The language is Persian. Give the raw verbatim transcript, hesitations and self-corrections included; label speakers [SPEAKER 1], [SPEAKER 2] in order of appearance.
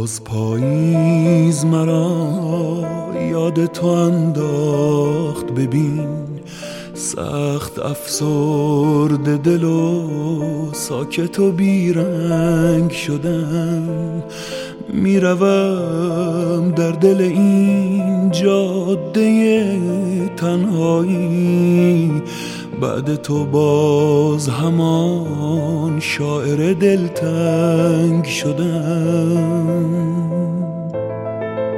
[SPEAKER 1] باز پاییز مرا یاد تو انداخت، ببین سخت افسرده دل و ساکت و بیرنگ شدم. میروم در دل این جاده تنهایی، بعد تو باز همان شاعر دلتنگ شدم.